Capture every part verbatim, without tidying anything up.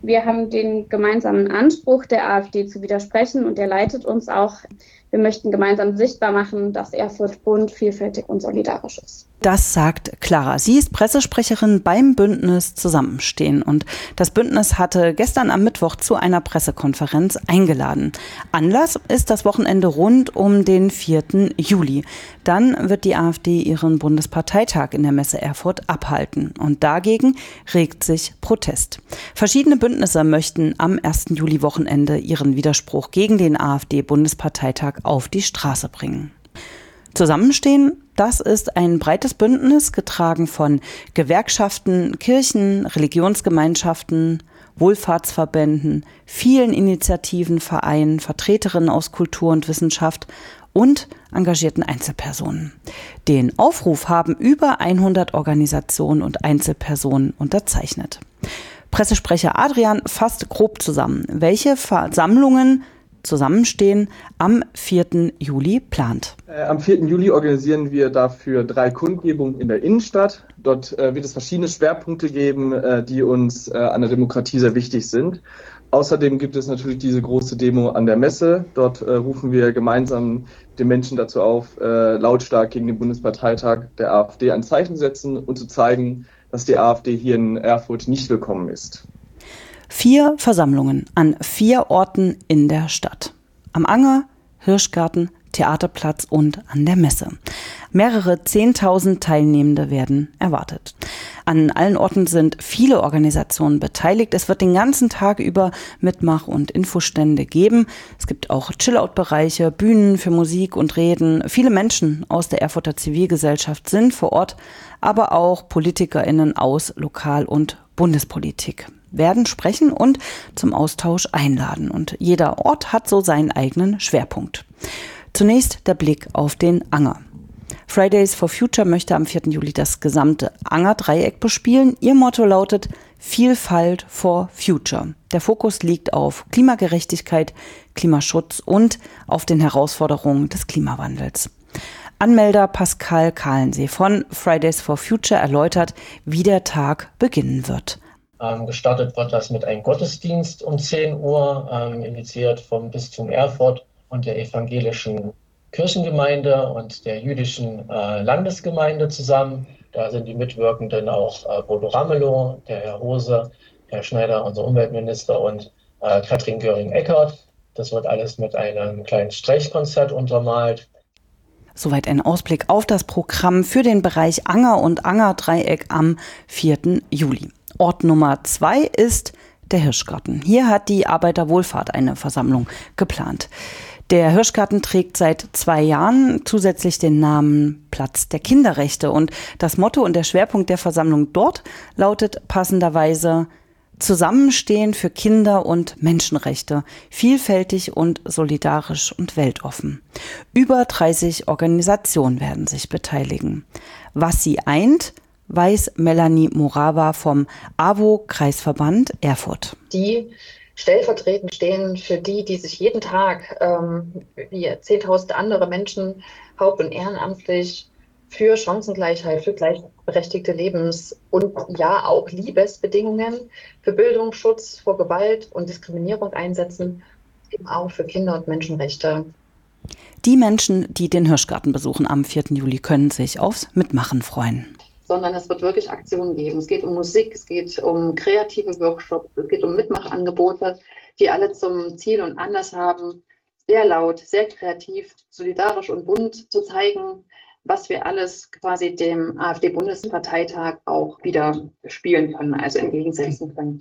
Wir haben den gemeinsamen Anspruch, der AfD zu widersprechen, und der leitet uns auch. Wir möchten gemeinsam sichtbar machen, dass Erfurt bunt, vielfältig und solidarisch ist. Das sagt Clara. Sie ist Pressesprecherin beim Bündnis Zusammenstehen. Und das Bündnis hatte gestern am Mittwoch zu einer Pressekonferenz eingeladen. Anlass ist das Wochenende rund um den vierten Juli. Dann wird die AfD ihren Bundesparteitag in der Messe Erfurt abhalten. Und dagegen regt sich Protest. Verschiedene Bündnisse möchten am ersten Juli-Wochenende ihren Widerspruch gegen den AfD-Bundesparteitag auf die Straße bringen. Zusammenstehen, das ist ein breites Bündnis, getragen von Gewerkschaften, Kirchen, Religionsgemeinschaften, Wohlfahrtsverbänden, vielen Initiativen, Vereinen, Vertreterinnen aus Kultur und Wissenschaft und engagierten Einzelpersonen. Den Aufruf haben über hundert Organisationen und Einzelpersonen unterzeichnet. Pressesprecher Adrian fasst grob zusammen, welche Versammlungen Zusammenstehen am vierten Juli plant. Äh, am vierten Juli organisieren wir dafür drei Kundgebungen in der Innenstadt. Dort äh, wird es verschiedene Schwerpunkte geben, äh, die uns äh, an der Demokratie sehr wichtig sind. Außerdem gibt es natürlich diese große Demo an der Messe. Dort äh, rufen wir gemeinsam den Menschen dazu auf, äh, lautstark gegen den Bundesparteitag der AfD ein Zeichen zu setzen und zu zeigen, dass die AfD hier in Erfurt nicht willkommen ist. Vier Versammlungen an vier Orten in der Stadt. Am Anger, Hirschgarten, Theaterplatz und an der Messe. Mehrere Zehntausend Teilnehmende werden erwartet. An allen Orten sind viele Organisationen beteiligt. Es wird den ganzen Tag über Mitmach- und Infostände geben. Es gibt auch Chill-Out-Bereiche, Bühnen für Musik und Reden. Viele Menschen aus der Erfurter Zivilgesellschaft sind vor Ort, aber auch PolitikerInnen aus Lokal- und Bundespolitik werden sprechen und zum Austausch einladen. Und jeder Ort hat so seinen eigenen Schwerpunkt. Zunächst der Blick auf den Anger. Fridays for Future möchte am vierten Juli das gesamte Anger-Dreieck bespielen. Ihr Motto lautet Vielfalt for Future. Der Fokus liegt auf Klimagerechtigkeit, Klimaschutz und auf den Herausforderungen des Klimawandels. Anmelder Pascal Kahlensee von Fridays for Future erläutert, wie der Tag beginnen wird. Ähm, gestartet wird das mit einem Gottesdienst um zehn Uhr, ähm, initiiert vom Bistum Erfurt und der evangelischen Kirchengemeinde und der jüdischen äh, Landesgemeinde zusammen. Da sind die Mitwirkenden auch äh, Bodo Ramelow, der Herr Hose, Herr Schneider, unser Umweltminister, und äh, Katrin Göring-Eckardt. Das wird alles mit einem kleinen Streichkonzert untermalt. Soweit ein Ausblick auf das Programm für den Bereich Anger und Anger-Dreieck am vierten Juli. Ort Nummer zwei ist der Hirschgarten. Hier hat die Arbeiterwohlfahrt eine Versammlung geplant. Der Hirschgarten trägt seit zwei Jahren zusätzlich den Namen Platz der Kinderrechte. Und das Motto und der Schwerpunkt der Versammlung dort lautet passenderweise Zusammenstehen für Kinder- und Menschenrechte, vielfältig und solidarisch und weltoffen. Über dreißig Organisationen werden sich beteiligen. Was sie eint, weiß Melanie Morava vom A W O-Kreisverband Erfurt. Die stellvertretend stehen für die, die sich jeden Tag, ähm, wie zehntausend andere Menschen, haupt- und ehrenamtlich für Chancengleichheit, für gleichberechtigte Lebens- und ja auch Liebesbedingungen, für Bildungsschutz vor Gewalt und Diskriminierung einsetzen, eben auch für Kinder- und Menschenrechte. Die Menschen, die den Hirschgarten besuchen am vierten Juli, können sich aufs Mitmachen freuen. Sondern es wird wirklich Aktionen geben. Es geht um Musik, es geht um kreative Workshops, es geht um Mitmachangebote, die alle zum Ziel und Anlass haben, sehr laut, sehr kreativ, solidarisch und bunt zu zeigen, was wir alles quasi dem AfD-Bundesparteitag auch wieder spielen können, also entgegensetzen können.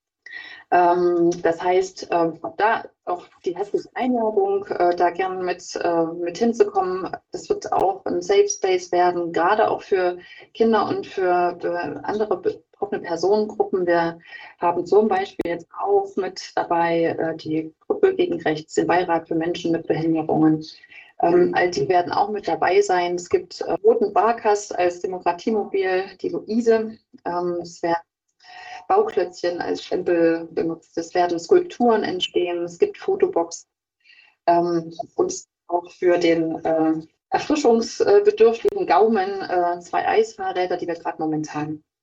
Ähm, das heißt, äh, da auch die herzliche Einladung, äh, da gern mit, äh, mit hinzukommen. Das wird auch ein Safe Space werden, gerade auch für Kinder und für, für andere betroffene Personengruppen. Wir haben zum Beispiel jetzt auch mit dabei äh, die Gruppe gegen Rechts, den Beirat für Menschen mit Behinderungen. Ähm, all die werden auch mit dabei sein. Es gibt äh, Roten Barkas als Demokratiemobil, die Luise. Ähm, es werden Bauklötzchen als Stempel benutzt. Es werden Skulpturen entstehen. Es gibt Fotoboxen. Ähm, und auch für den äh, erfrischungsbedürftigen Gaumen äh, zwei Eisfahrräder, die wir gerade momentan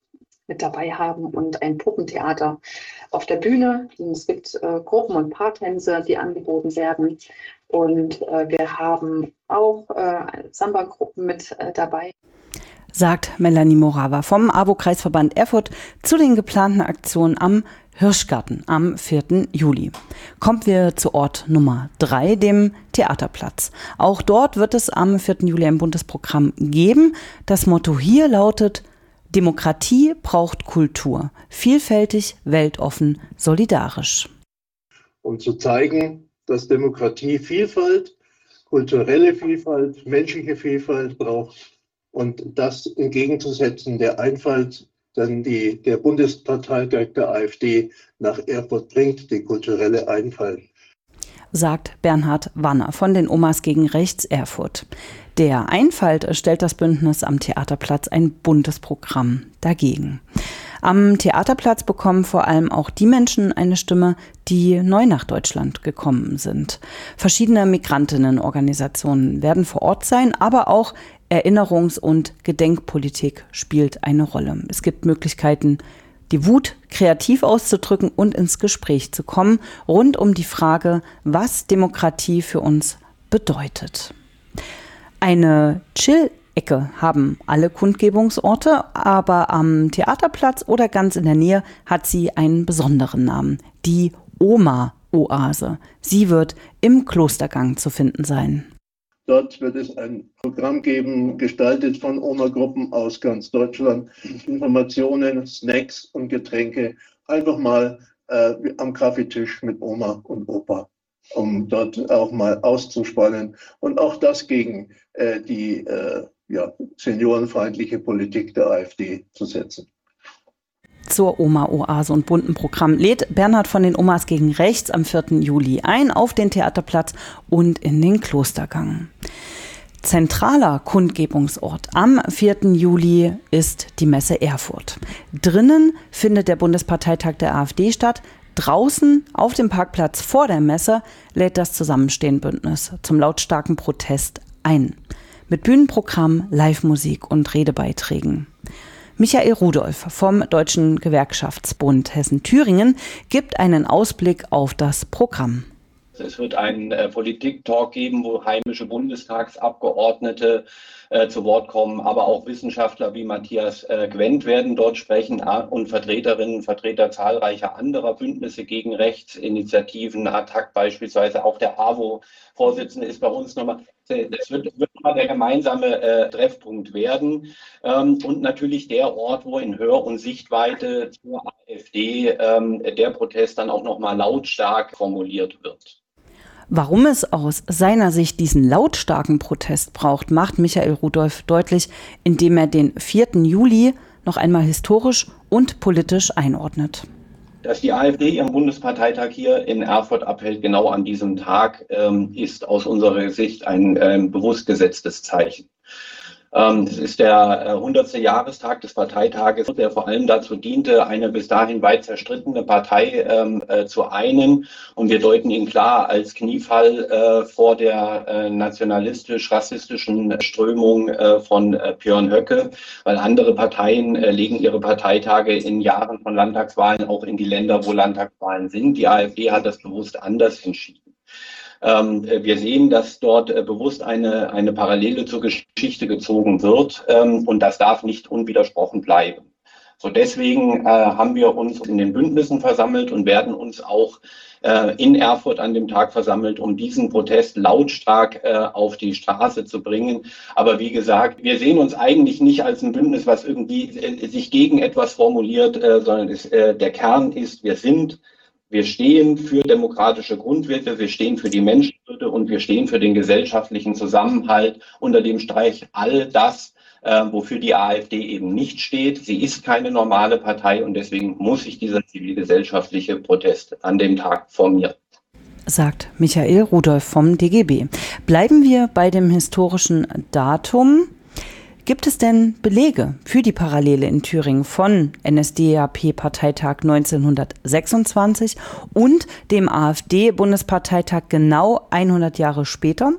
mit dabei haben und ein Puppentheater auf der Bühne. Es gibt äh, Gruppen- und Paartänze, die angeboten werden. Und äh, wir haben auch äh, Samba-Gruppen mit äh, dabei. Sagt Melanie Morawa vom AWO-Kreisverband Erfurt zu den geplanten Aktionen am Hirschgarten am vierten Juli. Kommen wir zu Ort Nummer drei, dem Theaterplatz. Auch dort wird es am vierten Juli ein buntes Programm geben. Das Motto hier lautet: Demokratie braucht Kultur. Vielfältig, weltoffen, solidarisch. Um zu zeigen, dass Demokratie Vielfalt, kulturelle Vielfalt, menschliche Vielfalt braucht und das entgegenzusetzen der Einfalt, dann die, der Bundesparteitag der AfD nach Erfurt bringt, die kulturelle Einfalt. Sagt Bernhard Wanner von den Omas gegen Rechts Erfurt. Der Einfalt stellt das Bündnis am Theaterplatz ein buntes Programm dagegen. Am Theaterplatz bekommen vor allem auch die Menschen eine Stimme, die neu nach Deutschland gekommen sind. Verschiedene Migrantinnenorganisationen werden vor Ort sein, aber auch Erinnerungs- und Gedenkpolitik spielt eine Rolle. Es gibt Möglichkeiten, die Wut kreativ auszudrücken und ins Gespräch zu kommen, rund um die Frage, was Demokratie für uns bedeutet. Eine Chill-Ecke haben alle Kundgebungsorte, aber am Theaterplatz oder ganz in der Nähe hat sie einen besonderen Namen, die Oma-Oase. Sie wird im Klostergang zu finden sein. Dort wird es ein Programm geben, gestaltet von Oma-Gruppen aus ganz Deutschland. Informationen, Snacks und Getränke. Einfach mal äh, am Kaffeetisch mit Oma und Opa, um dort auch mal auszuspannen. Und auch das gegen äh, die äh, ja, seniorenfeindliche Politik der AfD zu setzen. Zur Oma-Oase und bunten Programm lädt Bernhard von den Omas gegen Rechts am vierten Juli ein auf den Theaterplatz und in den Klostergang. Zentraler Kundgebungsort am vierten Juli ist die Messe Erfurt. Drinnen findet der Bundesparteitag der AfD statt. Draußen auf dem Parkplatz vor der Messe lädt das Zusammenstehen-Bündnis zum lautstarken Protest ein. Mit Bühnenprogramm, Live-Musik und Redebeiträgen. Michael Rudolph vom Deutschen Gewerkschaftsbund Hessen-Thüringen gibt einen Ausblick auf das Programm. Es wird einen äh, Politik-Talk geben, wo heimische Bundestagsabgeordnete äh, zu Wort kommen, aber auch Wissenschaftler wie Matthias äh, Gwendt werden dort sprechen äh, und Vertreterinnen und Vertreter zahlreicher anderer Bündnisse gegen Rechtsinitiativen, A T T A C beispielsweise, auch der AWO-Vorsitzende ist bei uns nochmal. Das wird, wird mal der gemeinsame äh, Treffpunkt werden ähm, und natürlich der Ort, wo in Hör- und Sichtweite zur AfD ähm, der Protest dann auch nochmal lautstark formuliert wird. Warum es aus seiner Sicht diesen lautstarken Protest braucht, macht Michael Rudolph deutlich, indem er den vierten Juli noch einmal historisch und politisch einordnet. Dass die AfD ihren Bundesparteitag hier in Erfurt abhält, genau an diesem Tag, ähm, ist aus unserer Sicht ein ähm, bewusst gesetztes Zeichen. Ähm, es ist der äh, hundertste Jahrestag des Parteitages, der vor allem dazu diente, eine bis dahin weit zerstrittene Partei ähm, äh, zu einen. Und wir deuten ihn klar als Kniefall äh, vor der äh, nationalistisch-rassistischen Strömung äh, von äh, Björn Höcke, weil andere Parteien äh, legen ihre Parteitage in Jahren von Landtagswahlen auch in die Länder, wo Landtagswahlen sind. Die AfD hat das bewusst anders entschieden. Ähm, wir sehen, dass dort äh, bewusst eine, eine Parallele zur Geschichte gezogen wird ähm, und das darf nicht unwidersprochen bleiben. So deswegen äh, haben wir uns in den Bündnissen versammelt und werden uns auch äh, in Erfurt an dem Tag versammelt, um diesen Protest lautstark äh, auf die Straße zu bringen. Aber wie gesagt, wir sehen uns eigentlich nicht als ein Bündnis, was irgendwie äh, sich gegen etwas formuliert, äh, sondern es, äh, der Kern ist, wir sind Wir stehen für demokratische Grundwerte, wir stehen für die Menschenwürde und wir stehen für den gesellschaftlichen Zusammenhalt, unter dem Streich all das, äh, wofür die AfD eben nicht steht. Sie ist keine normale Partei und deswegen muss sich dieser zivilgesellschaftliche Protest an dem Tag formieren. Sagt Michael Rudolph vom D G B. Bleiben wir bei dem historischen Datum. Gibt es denn Belege für die Parallele in Thüringen von N S D A P-Parteitag neunzehnhundertsechsundzwanzig und dem AfD-Bundesparteitag genau hundert Jahre später?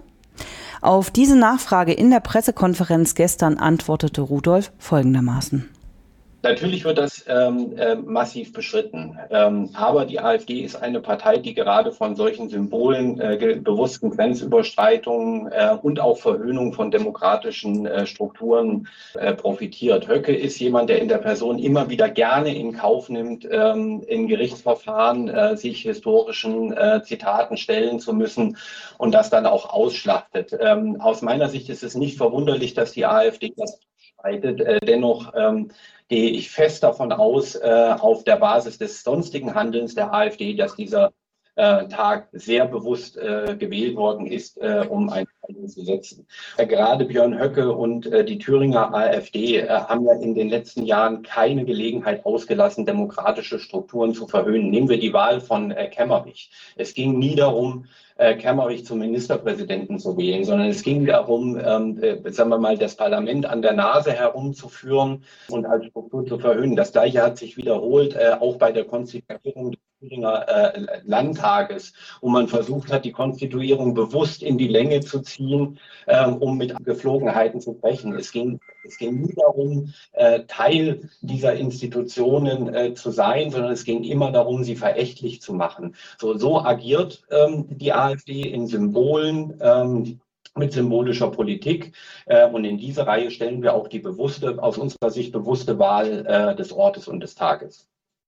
Auf diese Nachfrage in der Pressekonferenz gestern antwortete Rudolph folgendermaßen. Natürlich wird das ähm, äh, massiv beschritten. Ähm, aber die AfD ist eine Partei, die gerade von solchen Symbolen, äh, bewussten Grenzüberschreitungen äh, und auch Verhöhnung von demokratischen äh, Strukturen äh, profitiert. Höcke ist jemand, der in der Person immer wieder gerne in Kauf nimmt, ähm, in Gerichtsverfahren äh, sich historischen äh, Zitaten stellen zu müssen und das dann auch ausschlachtet. Ähm, aus meiner Sicht ist es nicht verwunderlich, dass die AfD das bestreitet. Äh, dennoch ähm, gehe ich fest davon aus, äh, auf der Basis des sonstigen Handelns der AfD, dass dieser äh, Tag sehr bewusst äh, gewählt worden ist, äh, um ein Zeichen zu setzen. Äh, gerade Björn Höcke und äh, die Thüringer AfD äh, haben ja in den letzten Jahren keine Gelegenheit ausgelassen, demokratische Strukturen zu verhöhnen. Nehmen wir die Wahl von äh, Kemmerich. Es ging nie darum, äh, Kemmerich zum Ministerpräsidenten zu wählen, sondern es ging darum, ähm, äh, sagen wir mal, das Parlament an der Nase herumzuführen und als Struktur zu verhöhnen. Das Gleiche hat sich wiederholt, äh, auch bei der Konstituierung des Thüringer äh, Landtages, wo man versucht hat, die Konstituierung bewusst in die Länge zu ziehen, äh, um mit Gepflogenheiten zu brechen. Es ging, es ging nie darum, äh, Teil dieser Institutionen äh, zu sein, sondern es ging immer darum, sie verächtlich zu machen. So, so agiert ähm, die AfD in Symbolen, ähm, mit symbolischer Politik. Äh, und in diese Reihe stellen wir auch die bewusste, aus unserer Sicht bewusste Wahl äh, des Ortes und des Tages.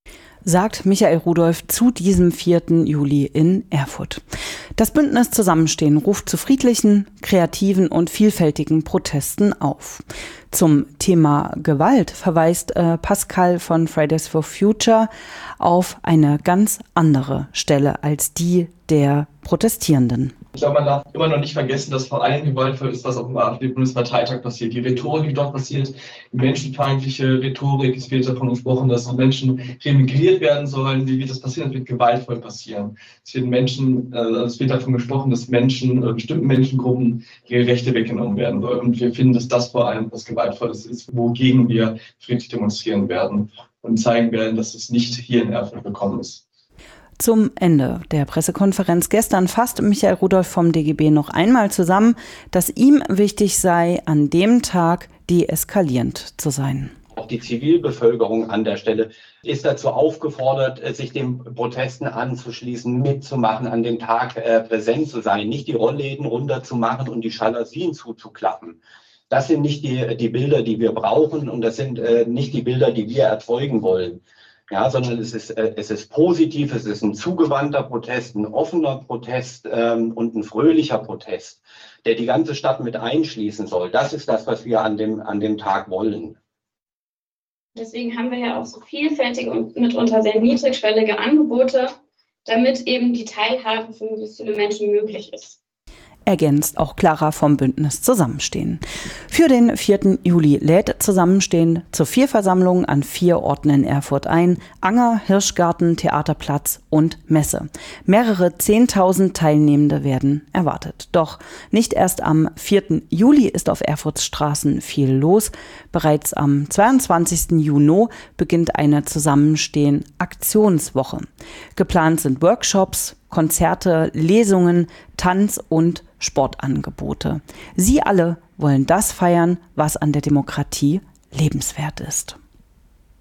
Sagt Michael Rudolph zu diesem vierten Juli in Erfurt. Das Bündnis Zusammenstehen ruft zu friedlichen, kreativen und vielfältigen Protesten auf. Zum Thema Gewalt verweist äh, Pascal von Fridays for Future auf eine ganz andere Stelle als die der Protestierenden. Ich glaube, man darf immer noch nicht vergessen, dass vor allem gewaltvoll ist, was auf dem AfD-Bundesparteitag passiert. Die Rhetorik, die dort passiert, die menschenfeindliche Rhetorik, es wird davon gesprochen, dass Menschen remigriert werden sollen. Wie wird das passieren? Das wird gewaltvoll passieren. Es wird Menschen, also es wird davon gesprochen, dass Menschen, oder bestimmten Menschengruppen ihre Rechte weggenommen werden sollen. Und wir finden, dass das vor allem was Gewaltvolles ist, wogegen wir friedlich demonstrieren werden und zeigen werden, dass es nicht hier in Erfurt gekommen ist. Zum Ende der Pressekonferenz gestern fasst Michael Rudolph vom D G B noch einmal zusammen, dass ihm wichtig sei, an dem Tag deeskalierend zu sein. Auch die Zivilbevölkerung an der Stelle ist dazu aufgefordert, sich den Protesten anzuschließen, mitzumachen, an dem Tag äh, präsent zu sein, nicht die Rollläden runterzumachen und die Jalousien zuzuklappen. Das sind nicht die, die Bilder, die wir brauchen, und das sind äh, nicht die Bilder, die wir erzeugen wollen. Ja, sondern es ist, äh, es ist positiv, es ist ein zugewandter Protest, ein offener Protest ähm, und ein fröhlicher Protest, der die ganze Stadt mit einschließen soll. Das ist das, was wir an dem, an dem Tag wollen. Deswegen haben wir ja auch so vielfältige und mitunter sehr niedrigschwellige Angebote, damit eben die Teilhabe für möglichst viele Menschen möglich ist. Ergänzt auch Clara vom Bündnis Zusammenstehen. Für den vierten Juli lädt Zusammenstehen zur Vierversammlung an vier Orten in Erfurt ein: Anger, Hirschgarten, Theaterplatz und Messe. Mehrere zehntausend Teilnehmende werden erwartet. Doch nicht erst am vierten Juli ist auf Erfurts Straßen viel los. Bereits am zweiundzwanzigsten Juni beginnt eine Zusammenstehen-Aktionswoche. Geplant sind Workshops, Konzerte, Lesungen, Tanz- und Sportangebote. Sie alle wollen das feiern, was an der Demokratie lebenswert ist.